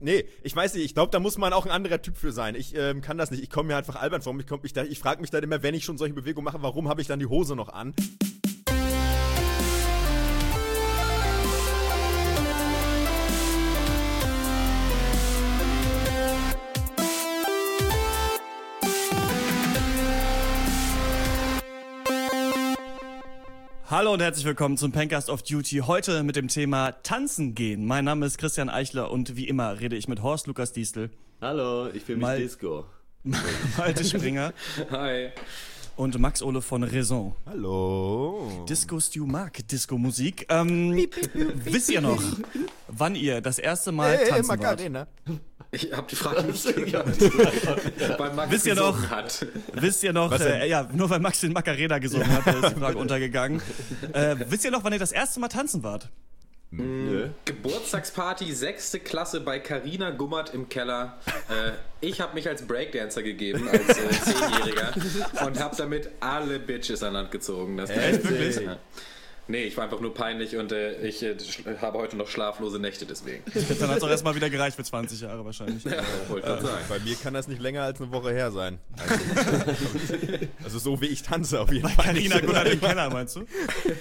Nee, ich weiß nicht, ich glaube, da muss man auch ein anderer Typ für sein. Ich kann das nicht, ich komme mir einfach albern vor. Ich frage mich dann immer, wenn ich schon solche Bewegungen mache, warum habe ich dann die Hose noch an? Hallo und herzlich willkommen zum Pencast of Duty. Heute mit dem Thema Tanzen gehen. Mein Name ist Christian Eichler und wie immer rede ich mit Horst Lukas Diestel. Hallo, ich fühle mich Disco. Malte Springer. Hi. Und Max Ole von Raison. Hallo. Disco Stu mag Disco-Musik. Wisst ihr noch, wann ihr das erste Mal tanzen Macarena. wart? Ich habe die Frage nicht gehört. Weil Max Wisst ihr noch, hat. nur weil Max den Macarena gesungen hat, ist die Frage untergegangen. Wisst ihr noch, wann ihr das erste Mal tanzen wart? Geburtstagsparty, 6. Klasse bei Carina Gummert im Keller. Ich habe mich als Breakdancer gegeben, als 10-Jähriger und habe damit alle Bitches an Land gezogen. Das Echt, wirklich? Ja. Nee, ich war einfach nur peinlich und ich habe heute noch schlaflose Nächte deswegen. Dann hat es auch erstmal wieder gereicht für 20 Jahre wahrscheinlich. Ja, wollte gerade sagen. Bei mir kann das nicht länger als eine Woche her sein. Also so wie ich tanze auf jeden Fall. Carina Gummert im Keller, meinst du?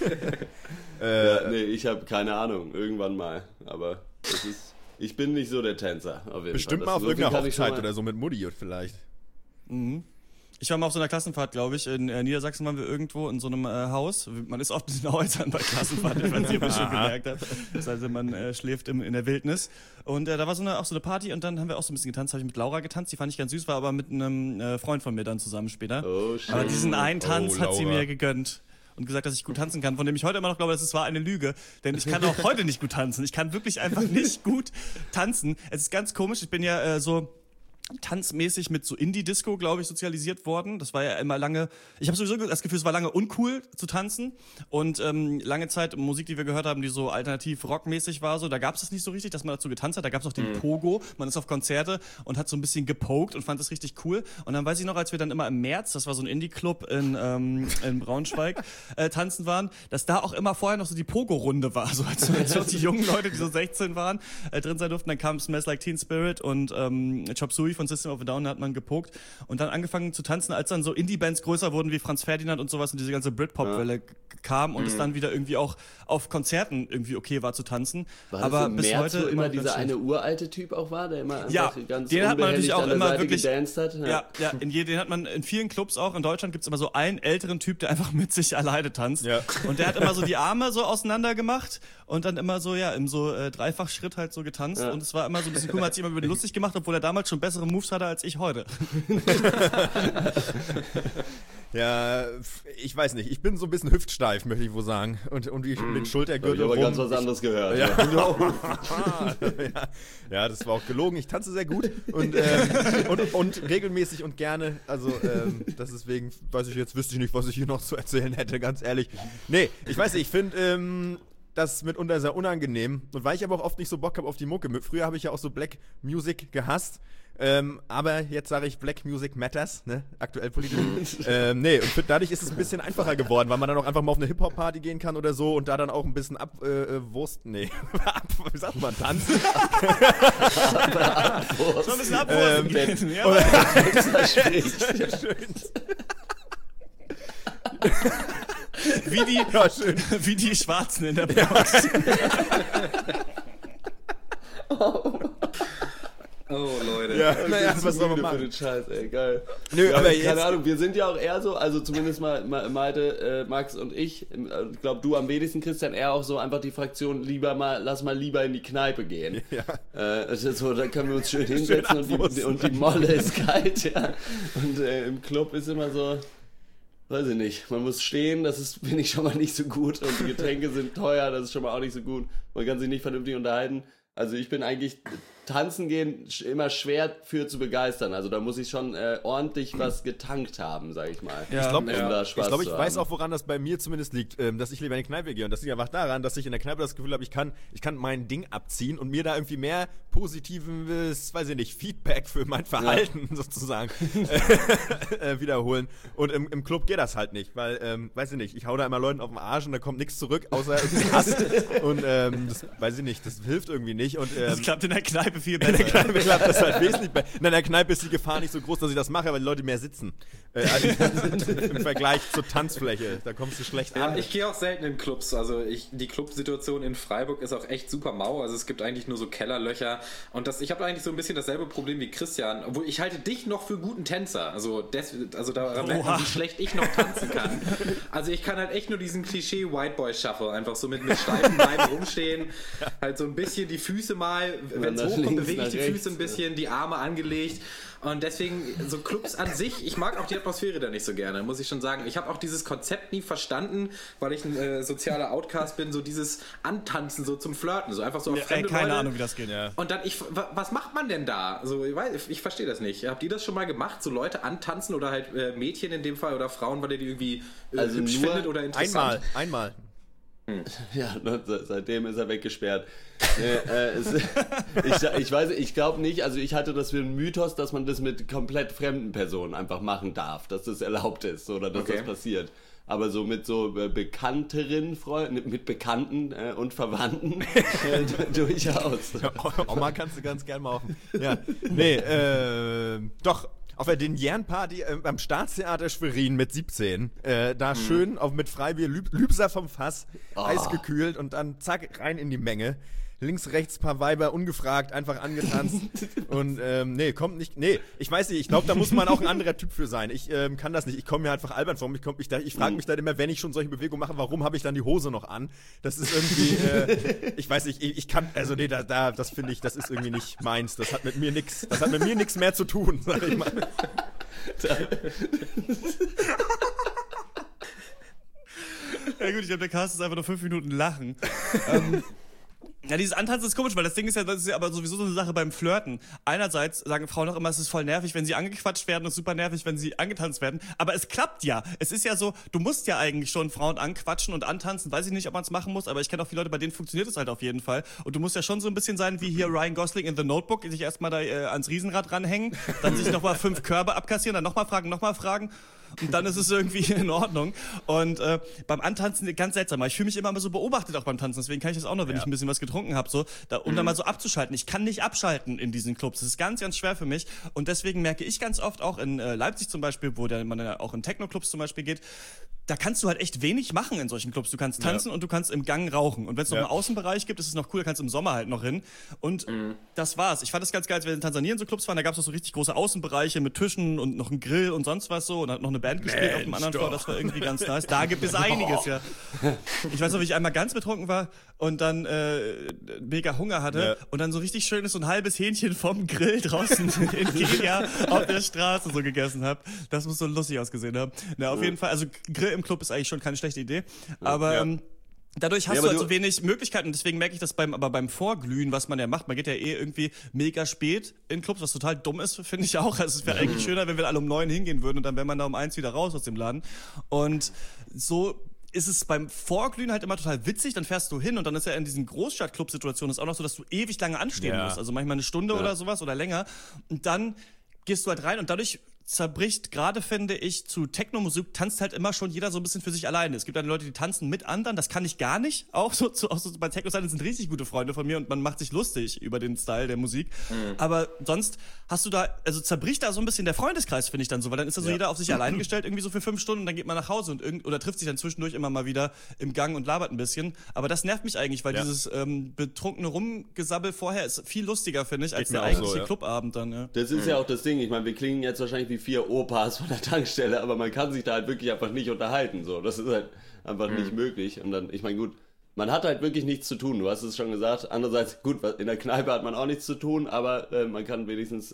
Nee, ich habe keine Ahnung, irgendwann mal. Aber ich bin nicht so der Tänzer, auf jeden Bestimmt Fall. mal auf So viel irgendeiner kann ich schon Hochzeit mal- oder so mit Mutti vielleicht. Mhm. Ich war mal auf so einer Klassenfahrt, glaube ich. In Niedersachsen waren wir irgendwo in so einem Haus. Man ist oft in den Häusern bei Klassenfahrten, wenn ihr bestimmt gemerkt habt. Das heißt, man schläft in der Wildnis. Und da war auch so eine Party und dann haben wir auch so ein bisschen getanzt. Habe ich mit Laura getanzt, die fand ich ganz süß, war aber mit einem Freund von mir dann zusammen später. Oh, schön. Aber diesen einen Tanz hat sie Laura. mir gegönnt. Und gesagt, dass ich gut tanzen kann, von dem ich heute immer noch glaube, das war eine Lüge. Denn ich kann auch heute nicht gut tanzen. Ich kann wirklich einfach nicht gut tanzen. Es ist ganz komisch, ich bin ja so tanzmäßig mit so Indie-Disco, glaube ich, sozialisiert worden. Das war ja immer lange, ich habe sowieso das Gefühl, es war lange uncool zu tanzen und lange Zeit Musik, die wir gehört haben, die so alternativ rockmäßig war, so, da gab es das nicht so richtig, dass man dazu getanzt hat. Da gab es auch den Pogo, man ist auf Konzerte und hat so ein bisschen gepokt und fand das richtig cool. Und dann weiß ich noch, als wir dann immer im März, das war so ein Indie-Club in Braunschweig, tanzen waren, dass da auch immer vorher noch so die Pogo-Runde war, so als noch die jungen Leute, die so 16 waren, drin sein durften. Dann kam Smells Like Teen Spirit und Chop Suey von System of a Down, da hat man gepokt und dann angefangen zu tanzen, als dann so Indie-Bands größer wurden wie Franz Ferdinand und sowas und diese ganze Britpop-Welle kam und es dann wieder irgendwie auch auf Konzerten irgendwie okay war zu tanzen. War aber das im bis März, heute wo immer ganz dieser schlecht. eine uralte Typ auch war, der immer Ja, einfach ganz den hat man natürlich unbehelligt auch an der immer Seite wirklich gedanced hat? Ja, den hat man in vielen Clubs auch in Deutschland gibt's immer so einen älteren Typ, der einfach mit sich alleine tanzt. Ja. Und der hat immer so die Arme so auseinander gemacht und dann immer so, ja, im so Dreifachschritt halt so getanzt. Ja. Und es war immer so ein bisschen cool, man hat sich immer über den lustig gemacht, obwohl er damals schon bessere Moves hatte als ich heute. Ja, ich weiß nicht. Ich bin so ein bisschen hüftsteif, möchte ich wohl sagen. Und wie mit Hab ich Schultergürtel aber rum. ganz was anderes gehört. Ja. Ja. Ja, das war auch gelogen. Ich tanze sehr gut und regelmäßig und gerne. Also deswegen wüsste ich nicht, was ich hier noch zu erzählen hätte, ganz ehrlich. Nee, ich weiß nicht, ich finde das mitunter sehr unangenehm. Und weil ich aber auch oft nicht so Bock habe auf die Mucke. Früher habe ich ja auch so Black Music gehasst. Aber jetzt sage ich Black Music Matters, ne? Aktuell politisch. Nee, und dadurch ist es ein bisschen einfacher geworden, weil man dann auch einfach mal auf eine Hip-Hop-Party gehen kann oder so und da dann auch ein bisschen wie sagt man, tanzen? So ein bisschen abwurzeln gehen. Ja, wie die Schwarzen in der Bronx. Oh, Leute. Ja, naja, was soll man Für machen? den Scheiß, ey, geil. Nö, Ja, aber keine jetzt, Ahnung, wir sind ja auch eher so, also zumindest mal Malte, Max und ich glaube du am wenigsten, Christian, eher auch so einfach die Fraktion, lass mal lieber in die Kneipe gehen. Ja. Das ist so, da können wir uns schön hinsetzen und die Molle ist kalt, ja. Und im Club ist immer so, weiß ich nicht, man muss stehen, finde ich schon mal nicht so gut und die Getränke sind teuer, das ist schon mal auch nicht so gut, man kann sich nicht vernünftig unterhalten. Also ich bin eigentlich tanzen gehen immer schwer für zu begeistern. Also da muss ich schon ordentlich was getankt haben, sag ich mal. Ja. Ich glaube, da Spaß ich zu weiß haben. auch, woran das bei mir zumindest liegt, dass ich lieber in die Kneipe gehe. Und das liegt einfach daran, dass ich in der Kneipe das Gefühl habe, ich kann mein Ding abziehen und mir da irgendwie mehr positives, weiß ich nicht, Feedback für mein Verhalten sozusagen wiederholen. Und im Club geht das halt nicht, weil, weiß ich nicht, ich hau da immer Leuten auf den Arsch und da kommt nichts zurück, außer irgendwie Hass. Und das, weiß ich nicht, das hilft irgendwie nicht. Und, Das klappt in der Kneipe Kneipe viel In der besser. Kneipe klappt das halt wesentlich besser. In der Kneipe ist die Gefahr nicht so groß, dass ich das mache, weil die Leute mehr sitzen. Also im Vergleich zur Tanzfläche. Da kommst du schlecht Ja, an. ich gehe auch selten in Clubs. Also die Clubsituation in Freiburg ist auch echt super mau. Also es gibt eigentlich nur so Kellerlöcher. Und ich habe eigentlich so ein bisschen dasselbe Problem wie Christian. Obwohl ich halte dich noch für guten Tänzer. Also daran merkt man, wie schlecht ich noch tanzen kann. Also ich kann halt echt nur diesen Klischee White Boy Shuffle. Einfach so mit steifen Beinen rumstehen. Halt so ein bisschen die Füße mal, wenn es hochkommt, bewege ich die Füße ein bisschen, die Arme angelegt. Und deswegen, so Clubs an sich, ich mag auch die Atmosphäre da nicht so gerne, muss ich schon sagen. Ich habe auch dieses Konzept nie verstanden, weil ich ein sozialer Outcast bin, so dieses Antanzen, so zum Flirten, so einfach so auf fremde Keine Leute. Ahnung, wie das geht. Ja. Und dann, was macht man denn da? So, ich verstehe das nicht. Habt ihr das schon mal gemacht, so Leute antanzen oder halt Mädchen in dem Fall oder Frauen, weil ihr die irgendwie hübsch findet oder interessant? Einmal. Ja, seitdem ist er weggesperrt. Ich glaube nicht, also ich halte das für einen Mythos, dass man das mit komplett fremden Personen einfach machen darf, dass das erlaubt ist oder dass das passiert. Aber so mit so bekannteren Freunden, mit Bekannten und Verwandten durchaus. Ja, Oma kannst du ganz gern mal auf. Ja, nee, doch. Auf der Denieren-Party am Staatstheater Schwerin mit 17. Da schön mit Freibier, Lübser vom Fass, eisgekühlt und dann zack, rein in die Menge. Links, rechts, paar Weiber, ungefragt, einfach angetanzt. Und nee, kommt nicht. Nee, ich weiß nicht, ich glaube, da muss man auch ein anderer Typ für sein. Ich kann das nicht. Ich komme mir einfach albern vor. Ich frage mich dann immer, wenn ich schon solche Bewegungen mache, warum habe ich dann die Hose noch an? Das ist irgendwie, ich weiß nicht, ich kann, also nee, das finde ich, das ist irgendwie nicht meins. Das hat mit mir nichts mehr zu tun, sag ich mal. Ja gut, ich glaube, der Cast ist einfach nur 5 Minuten lachen. Ja, dieses Antanzen ist komisch, weil das ist ja aber sowieso so eine Sache beim Flirten. Einerseits sagen Frauen auch immer, es ist voll nervig, wenn sie angequatscht werden und super nervig, wenn sie angetanzt werden. Aber es klappt ja. Es ist ja so, du musst ja eigentlich schon Frauen anquatschen und antanzen. Weiß ich nicht, ob man es machen muss, aber ich kenne auch viele Leute, bei denen funktioniert es halt auf jeden Fall. Und du musst ja schon so ein bisschen sein wie hier Ryan Gosling in The Notebook, sich erstmal da ans Riesenrad ranhängen, dann sich nochmal 5 Körbe abkassieren, dann nochmal fragen. Und dann ist es irgendwie in Ordnung. Und beim Antanzen ganz seltsam. Ich fühle mich immer so beobachtet auch beim Tanzen. Deswegen kann ich das auch noch, wenn ich ein bisschen was getrunken habe, so, um dann mal so abzuschalten. Ich kann nicht abschalten in diesen Clubs. Das ist ganz, ganz schwer für mich. Und deswegen merke ich ganz oft auch in Leipzig zum Beispiel, wo man ja auch in Techno-Clubs zum Beispiel geht, da kannst du halt echt wenig machen in solchen Clubs. Du kannst tanzen und du kannst im Gang rauchen. Und wenn es noch einen Außenbereich gibt, ist es noch cool, da kannst du im Sommer halt noch hin. Und das war's. Ich fand das ganz geil, als wir in Tansania in so Clubs waren, da gab es noch so richtig große Außenbereiche mit Tischen und noch einen Grill und sonst was so. Und hat noch eine Band gespielt auf dem anderen Floor. Das war irgendwie ganz nice. Da gibt es einiges, ja. Ich weiß noch, wie ich einmal ganz betrunken war und dann mega Hunger hatte und dann so richtig schönes, so ein halbes Hähnchen vom Grill draußen in Kenia auf der Straße so gegessen habe. Das muss so lustig ausgesehen haben. Na, auf jeden Fall, also Grill im Club ist eigentlich schon keine schlechte Idee, aber dadurch hast du halt so wenig Möglichkeiten und deswegen merke ich das beim Vorglühen, was man ja macht. Man geht ja irgendwie mega spät in Clubs, was total dumm ist, finde ich auch. Also es wäre eigentlich schöner, wenn wir alle um 9 hingehen würden und dann wäre man da um 1 wieder raus aus dem Laden. Und so ist es beim Vorglühen halt immer total witzig, dann fährst du hin und dann ist ja in diesen Großstadt-Club-Situationen auch noch so, dass du ewig lange anstehen musst, also manchmal eine Stunde oder sowas oder länger und dann gehst du halt rein und dadurch zerbricht, gerade finde ich, zu Techno-Musik tanzt halt immer schon jeder so ein bisschen für sich alleine. Es gibt dann Leute, die tanzen mit anderen, das kann ich gar nicht. Auch so bei Techno-Seiten sind richtig gute Freunde von mir und man macht sich lustig über den Style der Musik. Aber sonst hast du da, also zerbricht da so ein bisschen der Freundeskreis, finde ich dann so, weil dann ist da so jeder auf sich allein gestellt, irgendwie so für 5 Stunden und dann geht man nach Hause und oder trifft sich dann zwischendurch immer mal wieder im Gang und labert ein bisschen. Aber das nervt mich eigentlich, weil dieses betrunkene Rumgesabbel vorher ist viel lustiger, finde ich, als der eigentliche Clubabend dann. Ja. Das ist ja auch das Ding. Ich meine, wir klingen jetzt wahrscheinlich wie 4 Opas von der Tankstelle, aber man kann sich da halt wirklich einfach nicht unterhalten. So. Das ist halt einfach nicht möglich. Und dann, ich meine, gut, man hat halt wirklich nichts zu tun. Du hast es schon gesagt. Andererseits, gut, in der Kneipe hat man auch nichts zu tun, aber man kann wenigstens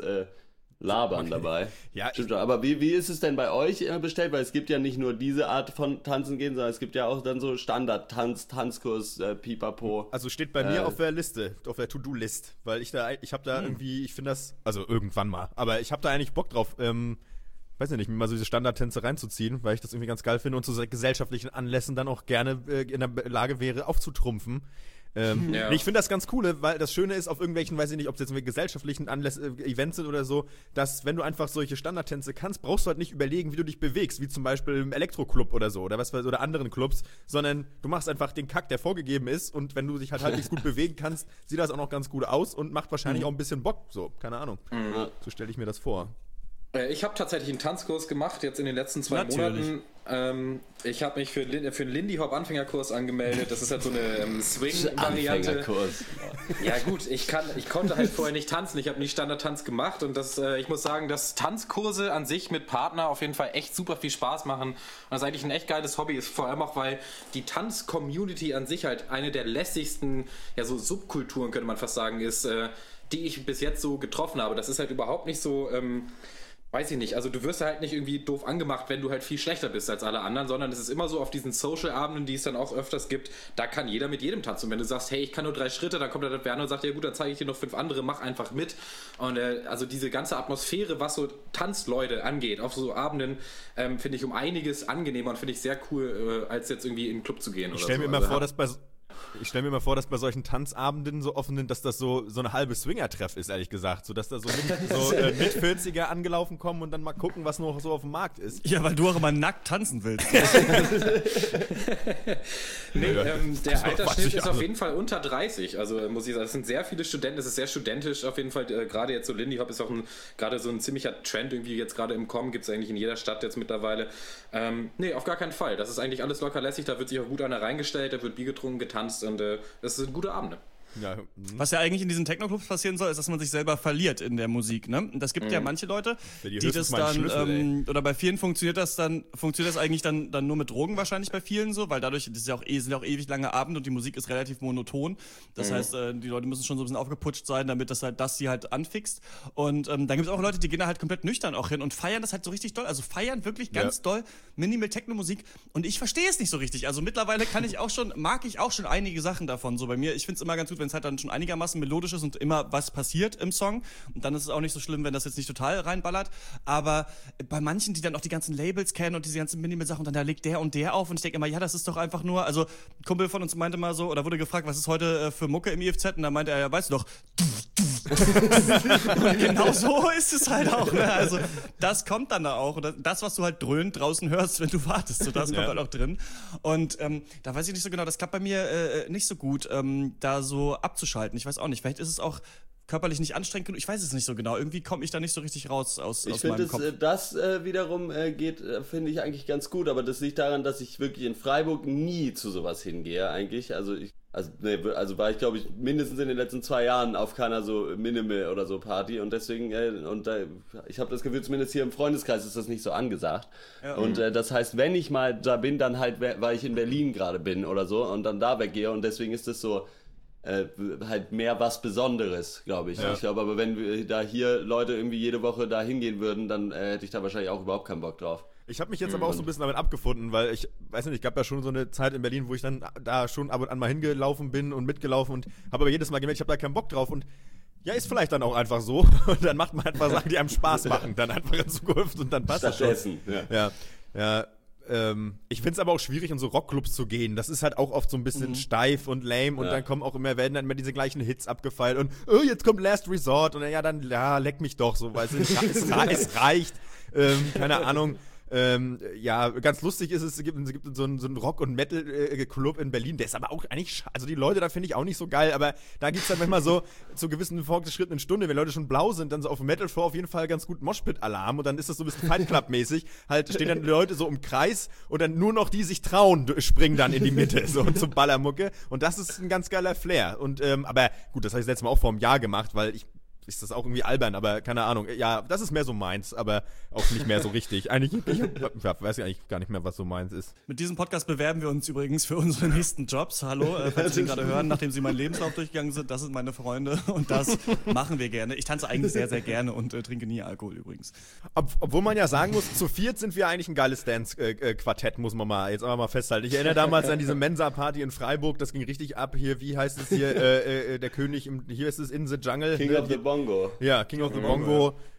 labern dabei. Ja, stimmt schon. Aber wie ist es denn bei euch bestellt? Weil es gibt ja nicht nur diese Art von Tanzen gehen, sondern es gibt ja auch dann so Standard-Tanzkurs, Pipapo. Also steht bei mir auf der Liste, auf der To-Do-List, weil ich habe da irgendwie, ich finde das, also irgendwann mal, aber ich habe da eigentlich Bock drauf, weiß ich nicht, mir mal so diese Standardtänze reinzuziehen, weil ich das irgendwie ganz geil finde und zu gesellschaftlichen Anlässen dann auch gerne in der Lage wäre, aufzutrumpfen. Nee, ich finde das ganz cool, weil das Schöne ist auf irgendwelchen, weiß ich nicht, ob es jetzt gesellschaftlichen Events sind oder so, dass wenn du einfach solche Standardtänze kannst, brauchst du halt nicht überlegen, wie du dich bewegst, wie zum Beispiel im Elektroclub oder so oder anderen Clubs, sondern du machst einfach den Kack, der vorgegeben ist, und wenn du dich halt halbwegs gut bewegen kannst, sieht das auch noch ganz gut aus und macht wahrscheinlich auch ein bisschen Bock, so, keine Ahnung. So stelle ich mir das vor. Ich habe tatsächlich einen Tanzkurs gemacht, jetzt in den letzten 2 Monaten. Ich habe mich für einen Lindy Hop Anfängerkurs angemeldet. Das ist halt so eine Swing-Variante. Anfängerkurs. Ja gut, ich konnte halt vorher nicht tanzen. Ich habe nie Standardtanz gemacht und ich muss sagen, dass Tanzkurse an sich mit Partner auf jeden Fall echt super viel Spaß machen. Und das ist eigentlich ein echt geiles Hobby ist, vor allem auch, weil die Tanz-Community an sich halt eine der lässigsten, ja so Subkulturen könnte man fast sagen, ist, die ich bis jetzt so getroffen habe. Das ist halt überhaupt nicht so... weiß ich nicht, also du wirst halt nicht irgendwie doof angemacht, wenn du halt viel schlechter bist als alle anderen, sondern es ist immer so auf diesen Social-Abenden, die es dann auch öfters gibt, da kann jeder mit jedem tanzen. Und wenn du sagst, hey, ich kann nur 3 Schritte, dann kommt der Werner und sagt, ja gut, dann zeige ich dir noch 5 andere, mach einfach mit. Und also diese ganze Atmosphäre, was so Tanzleute angeht, auf so Abenden, finde ich um einiges angenehmer und finde ich sehr cool, als jetzt irgendwie in den Club zu gehen. Ich stelle mir immer vor, dass bei solchen Tanzabenden so offen sind, dass das so eine halbe Swinger-Treff ist, ehrlich gesagt. So, dass da so mit 40er angelaufen kommen und dann mal gucken, was noch so auf dem Markt ist. Ja, weil du auch immer nackt tanzen willst. Der Altersschnitt ist auf jeden Fall unter 30. Also muss ich sagen, es sind sehr viele Studenten, es ist sehr studentisch auf jeden Fall. Gerade jetzt so Lindy Hop ist auch gerade so ein ziemlicher Trend irgendwie jetzt gerade im Kommen, gibt es eigentlich in jeder Stadt jetzt mittlerweile. Nee, auf gar keinen Fall. Das ist eigentlich alles locker lässig, da wird sich auch gut einer reingestellt, da wird Bier getrunken, getanzt und das sind gute Abende. Ja. Was ja eigentlich in diesen Techno-Clubs passieren soll, ist, dass man sich selber verliert in der Musik, ne? Und das gibt ja manche Leute, die das dann, oder bei vielen funktioniert das eigentlich dann nur mit Drogen wahrscheinlich bei vielen so, weil dadurch, das ist ja auch, sind ja auch ewig lange Abende und die Musik ist relativ monoton. Das heißt, die Leute müssen schon so ein bisschen aufgeputscht sein, damit die halt anfixt. Und dann gibt es auch Leute, die gehen da halt komplett nüchtern auch hin und feiern das halt so richtig doll, also feiern wirklich ganz doll Minimal Techno-Musik, und ich verstehe es nicht so richtig. Also mittlerweile mag ich auch schon einige Sachen davon so bei mir. Ich finde es immer ganz gut, wenn es halt dann schon einigermaßen melodisch ist und immer was passiert im Song. Und dann ist es auch nicht so schlimm, wenn das jetzt nicht total reinballert. Aber bei manchen, die dann auch die ganzen Labels kennen und diese ganzen Minimal-Sachen, und dann da legt der und der auf und ich denke immer, ja, das ist doch einfach nur, also ein Kumpel von uns meinte mal so, oder wurde gefragt, was ist heute für Mucke im IFZ? Und dann meinte er, ja, weißt du doch, und genau so ist es halt auch, ne? Also das kommt dann da auch, oder das, was du halt dröhnt draußen hörst, wenn du wartest, so das kommt halt auch drin. Und da weiß ich nicht so genau, das klappt bei mir nicht so gut, da so abzuschalten. Ich weiß auch nicht, vielleicht ist es auch körperlich nicht anstrengend genug, ich weiß es nicht so genau. Irgendwie komme ich da nicht so richtig raus aus meinem Kopf. Das wiederum geht, finde ich eigentlich ganz gut, aber das liegt daran, dass ich wirklich in Freiburg nie zu sowas hingehe eigentlich. Also war ich, glaube ich, mindestens in den letzten 2 Jahren auf keiner so Minimal oder so Party, und deswegen, ich habe das Gefühl, zumindest hier im Freundeskreis ist das nicht so angesagt. Ja. Und das heißt, wenn ich mal da bin, dann halt, weil ich in Berlin gerade bin oder so und dann da weggehe, und deswegen ist das so halt mehr was Besonderes, glaube ich. Ja. Ich glaube, aber wenn wir da hier Leute irgendwie jede Woche da hingehen würden, dann hätte ich da wahrscheinlich auch überhaupt keinen Bock drauf. Ich habe mich jetzt aber auch so ein bisschen damit abgefunden, weil ich weiß nicht, gab ja schon so eine Zeit in Berlin, wo ich dann da schon ab und an mal hingelaufen bin und mitgelaufen und habe aber jedes Mal gemerkt, ich habe da keinen Bock drauf, und ja, ist vielleicht dann auch einfach so, und dann macht man einfach Sachen, die einem Spaß machen, dann einfach in Zukunft, und dann passt das schon. Ja. Ich find's aber auch schwierig, in so Rockclubs zu gehen. Das ist halt auch oft so ein bisschen steif und lame, und dann werden dann immer diese gleichen Hits abgefeilt und jetzt kommt Last Resort, und dann leck mich doch, so, weil es reicht. Keine Ahnung. Ganz lustig ist es gibt so einen Rock- und Metal-Club in Berlin, der ist aber auch eigentlich, also die Leute da finde ich auch nicht so geil, aber da gibt's dann manchmal so zu gewissen fortgeschrittenen Stunden, wenn Leute schon blau sind, dann so auf dem Metal-Floor auf jeden Fall ganz gut Moshpit-Alarm, und dann ist das so ein bisschen Fight Club-mäßig, halt stehen dann die Leute so im Kreis und dann nur noch die sich trauen, springen dann in die Mitte, so zum Ballermucke, und das ist ein ganz geiler Flair, und aber gut, das habe ich letztes Mal auch vor einem Jahr gemacht, weil ist das auch irgendwie albern, aber keine Ahnung. Ja, das ist mehr so meins, aber auch nicht mehr so richtig. Eigentlich, ich weiß ja eigentlich gar nicht mehr, was so meins ist. Mit diesem Podcast bewerben wir uns übrigens für unsere nächsten Jobs. Hallo, falls Sie den gerade hören, nachdem Sie meinen Lebenslauf durchgegangen sind, das sind meine Freunde und das machen wir gerne. Ich tanze eigentlich sehr, sehr gerne und trinke nie Alkohol übrigens. Obwohl man ja sagen muss, zu viert sind wir eigentlich ein geiles Dance-Quartett, muss man jetzt aber mal festhalten. Ich erinnere damals an diese Mensa-Party in Freiburg, das ging richtig ab. Hier, wie heißt es hier, der König, hier ist es In the Jungle. King of the Bongo. Ja, King of the Bongo.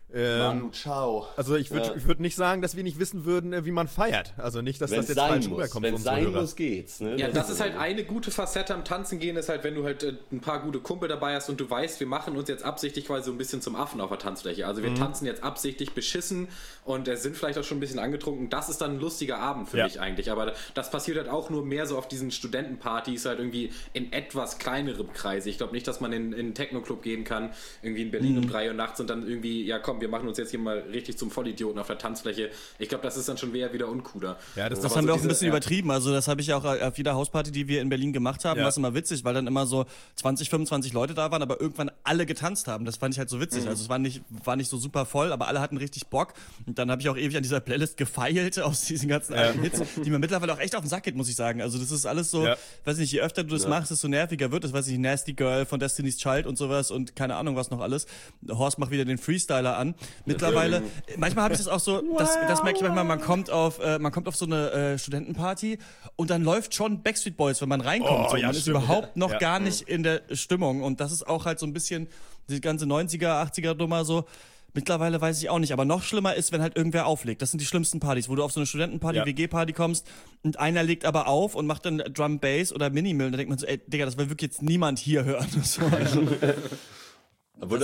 Manu Chao. Also ich würd nicht sagen, dass wir nicht wissen würden, wie man feiert. Also nicht, dass das jetzt falsch rüberkommt. Wenn es sein muss, geht's. Ne? Ja, das ist halt eine gute Facette am Tanzen gehen, ist halt, wenn du halt ein paar gute Kumpel dabei hast und du weißt, wir machen uns jetzt absichtlich quasi so ein bisschen zum Affen auf der Tanzfläche. Also wir tanzen jetzt absichtlich beschissen und sind vielleicht auch schon ein bisschen angetrunken. Das ist dann ein lustiger Abend für mich eigentlich. Aber das passiert halt auch nur mehr so auf diesen Studentenpartys, halt irgendwie in etwas kleinerem Kreise. Ich glaube nicht, dass man in einen Techno-Club gehen kann, irgendwie in Berlin um 3 Uhr nachts und dann irgendwie, ja komm, wir machen uns jetzt hier mal richtig zum Vollidioten auf der Tanzfläche. Ich glaube, das ist dann schon wieder uncooler. Ja, das haben wir auch ein bisschen übertrieben. Also das habe ich ja auch auf jeder Hausparty, die wir in Berlin gemacht haben, war es immer witzig, weil dann immer so 20, 25 Leute da waren, aber irgendwann alle getanzt haben. Das fand ich halt so witzig. Also es war nicht so super voll, aber alle hatten richtig Bock. Und dann habe ich auch ewig an dieser Playlist gefeilt aus diesen ganzen alten Hits, die mir mittlerweile auch echt auf den Sack geht, muss ich sagen. Also das ist alles so, weiß nicht, je öfter du das machst, desto nerviger wird es. Weiß ich, Nasty Girl von Destiny's Child und sowas und keine Ahnung was noch alles. Horst macht wieder den Freestyler an. Mittlerweile, manchmal habe ich das auch so, das merke ich manchmal, man kommt auf so eine Studentenparty und dann läuft schon Backstreet Boys, wenn man reinkommt. Man ist überhaupt noch gar nicht in der Stimmung und das ist auch halt so ein bisschen die ganze 90er, 80er Nummer so. Mittlerweile weiß ich auch nicht, aber noch schlimmer ist, wenn halt irgendwer auflegt. Das sind die schlimmsten Partys, wo du auf so eine Studentenparty, WG-Party kommst und einer legt aber auf und macht dann Drum Bass oder Minimal und da denkt man so, ey, Digga, das will wirklich jetzt niemand hier hören. So, also. Aber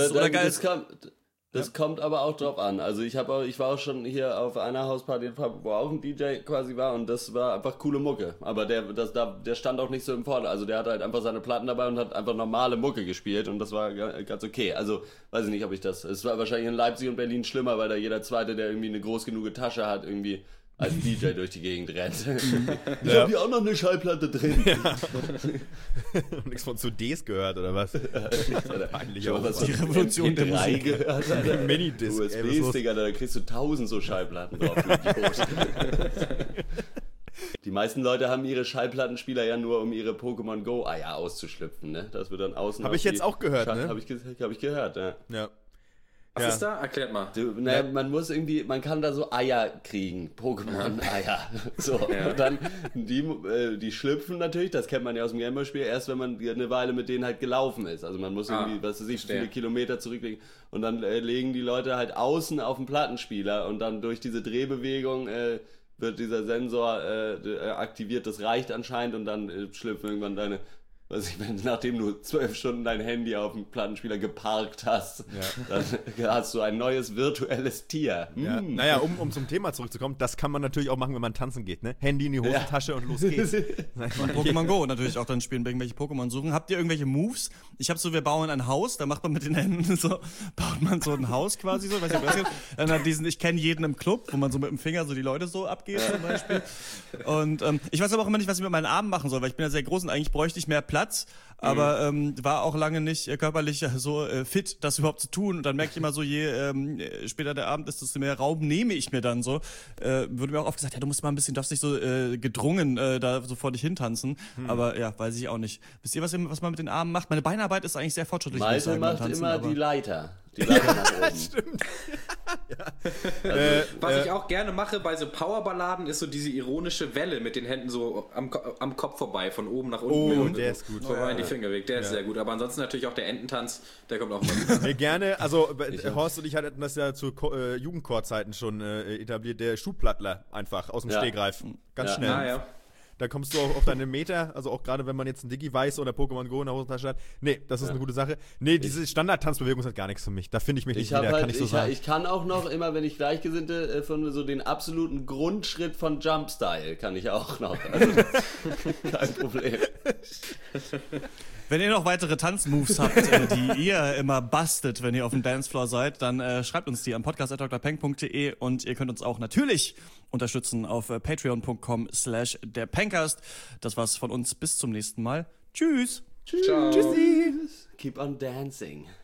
das kommt aber auch drauf an. Also ich war auch schon hier auf einer Hausparty, wo auch ein DJ quasi war und das war einfach coole Mucke. Aber der stand auch nicht so im Vordergrund. Also der hatte halt einfach seine Platten dabei und hat einfach normale Mucke gespielt und das war ganz okay. Also weiß ich nicht, ob ich das... Es war wahrscheinlich in Leipzig und Berlin schlimmer, weil da jeder Zweite, der irgendwie eine groß genug Tasche hat, irgendwie als DJ durch die Gegend rennt. Ich hab hier auch noch eine Schallplatte drin. Ja. Nichts von CDs gehört, oder was? Peinlich auch. Was die Revolution der Musik gehört. Minidisc. USBs, Digga, da kriegst du 1000 so Schallplatten drauf. Die meisten Leute haben ihre Schallplattenspieler ja nur, um ihre Pokémon Go Eier auszuschlüpfen, ne? Das wird dann außen... Habe ich jetzt auch gehört, ne? Hab ich gehört, ja. Was ist da? Erklärt mal. Man kann da so Eier kriegen, Pokémon-Eier. So, und dann, die schlüpfen natürlich, das kennt man ja aus dem Gameboy-Spiel, erst wenn man eine Weile mit denen halt gelaufen ist. Also man muss irgendwie, viele Kilometer zurücklegen. Und dann legen die Leute halt außen auf den Plattenspieler und dann durch diese Drehbewegung wird dieser Sensor aktiviert, das reicht anscheinend und dann schlüpfen irgendwann deine... nachdem du 12 Stunden dein Handy auf dem Plattenspieler geparkt hast, dann hast du ein neues virtuelles Tier. Ja. Naja, um zum Thema zurückzukommen, das kann man natürlich auch machen, wenn man tanzen geht, ne? Handy in die Hosentasche und los geht's. Pokémon Go natürlich auch dann spielen, irgendwelche Pokémon suchen. Habt ihr irgendwelche Moves? Wir bauen ein Haus, da macht man mit den Händen so, baut man so ein Haus quasi so, weiß ich, was dann hat ich kenne jeden im Club, wo man so mit dem Finger so die Leute so abgeht zum Beispiel. Und ich weiß aber auch immer nicht, was ich mit meinen Armen machen soll, weil ich bin ja sehr groß und eigentlich bräuchte ich mehr Platz, aber war auch lange nicht körperlich so fit, das überhaupt zu tun. Und dann merke ich immer so, je später der Abend ist, desto mehr Raum nehme ich mir dann so. Wurde mir auch oft gesagt, ja, du musst mal ein bisschen, darfst nicht so gedrungen da so vor dich hintanzen. Aber ja, weiß ich auch nicht. Wisst ihr, was man mit den Armen macht? Meine Beinarbeit ist eigentlich sehr fortschrittlich. Malte macht immer die Leiter. Die Leiter nach oben. Stimmt. Was ich auch gerne mache bei so Powerballaden, ist so diese ironische Welle mit den Händen so am Kopf vorbei, von oben nach unten. Oh, der ist gut. Vorbei in die Finger weg, der ist sehr gut. Aber ansonsten natürlich auch der Ententanz, der kommt auch mal gut. Gerne, also Horst und ich hatten das ja zu Jugendchorzeiten schon etabliert, der Schuhplattler einfach aus dem Stegreif. Ganz schnell. Da kommst du auch auf deine Meter, also auch gerade wenn man jetzt ein Digi-Weiß oder Pokémon Go in der Hosentasche hat. Nee, das ist eine gute Sache. Nee, diese Standard-Tanzbewegung ist halt gar nichts für mich. Da finde ich mich nicht wieder, kann ich so sagen. Ich kann auch noch immer, wenn ich Gleichgesinnte von so den absoluten Grundschritt von Jumpstyle kann ich auch noch. Also kein Problem. Wenn ihr noch weitere Tanzmoves habt, die ihr immer bastet, wenn ihr auf dem Dancefloor seid, dann schreibt uns die an podcast@drpeng.de und ihr könnt uns auch natürlich unterstützen auf patreon.com/derpencast. Das war's von uns. Bis zum nächsten Mal. Tschüss. Ciao. Tschüssi. Keep on dancing.